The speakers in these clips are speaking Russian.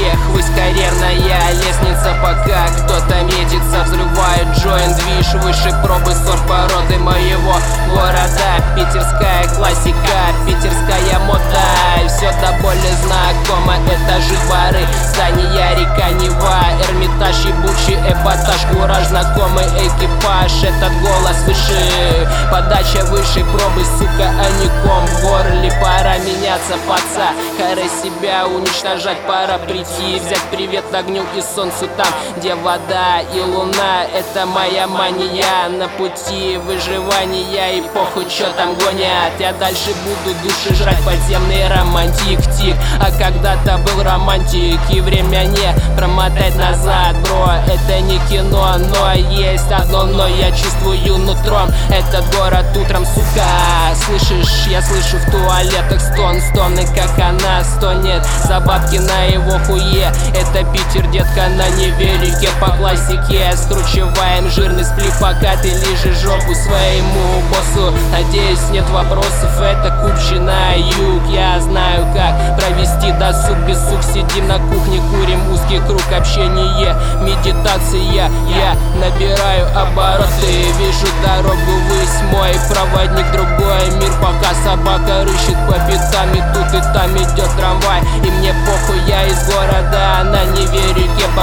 ввысь карьерная лестница, пока кто-то метится, взрывает джойнт, движ выше пробы сорт породы моего города. Питерская классика, питерская мода, все до боли знакомо, этажи, бары, здания, река Нева, Эрмитаж, ебучий эпатаж, кураж, знакомый экипаж. Этот голос выше, подача выше пробы, сука, а не ком в горле. Пора меняться, паца, харе себя уничтожать, пора прийти, взять привет огню и солнцу там, где вода и луна. Это моя мания на пути выживания, и похуй, чё там гонят, я дальше буду души жрать, подземный романтик, тик. А когда-то был романтик, и время не промотать назад, бро. Это не кино, но есть одно но, я чувствую нутром этот город утром, сука. Слышишь, я слышу в туалетах стоны, как она стонет за бабки на его хуе. Это Питер, детка, на невелике, по классике скручиваем жирный сплив, пока ты лижешь жопу своему боссу. Надеюсь, нет вопросов, это Купчино, юг. Я знаю, как провести досуг без сук. Сидим на кухне, курим, узкий круг общения, медитация. Я набираю обороты, вижу дорогу ввысь, мой проводник, другой мир, пока собака рыщет по пятам, и тут и там идет трамвай. И мне похуй, я из города, на Неве-реке по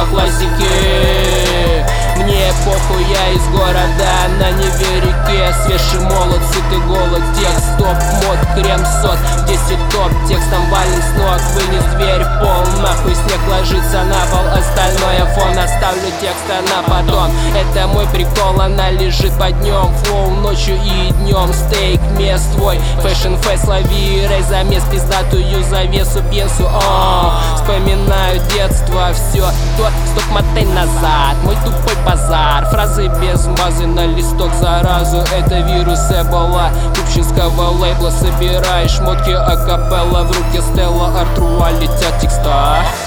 классике. Мне похуй, я из города, на Неве-реке. Свежий молот, сытый голод, текст, топ, мод, крем, сот, 10 топ, текстом валим с ног. Вынес дверь, пол, нахуй, снег ложится на пол, остальное фон, оставлю текста на потом. Это мой прикол, она лежит под днем, флоу ночью и днем, стейк, мест твой, фэшн фэс, лови рей замес, пиздатую завесу, пьесу, вспоминаю детство, все, тот, стоп, мотай назад, мой тупой базар, фразы без базы на листок, заразу, это вирус Эбола, купчинского лейбла, собираешь шмотки акапелла, в руке Стелла Артруа, летят текста.